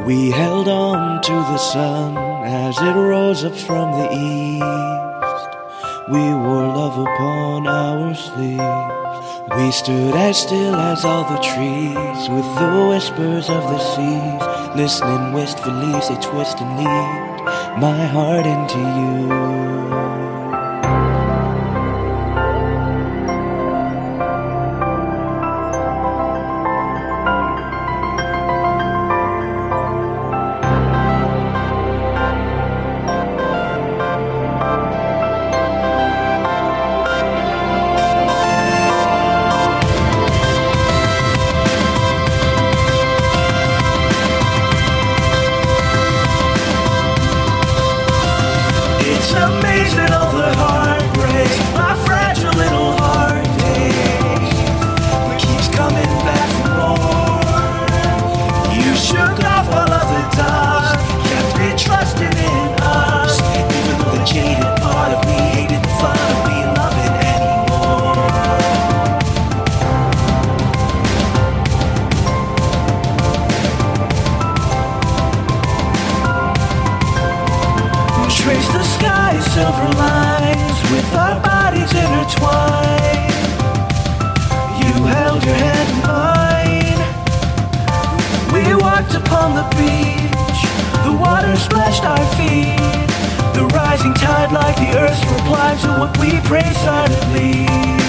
We held on to the sun as it rose up from the east. We wore love upon our sleeves. We stood as still as all the trees, with the whispers of the seas, listening wistfully as they twist and knead my heart into you. It's amazing all the heartbreaks my fragile little heart takes, but keeps coming back for more. You shook off all of the dust, kept me trusting in us, even though the jaded part of me hated the fun of me loving anymore. Trace the sky, silver lines, with our bodies intertwined. You held your hand in mine. We walked upon the beach, the water splashed our feet. The rising tide like the earth's reply to what we pray silently.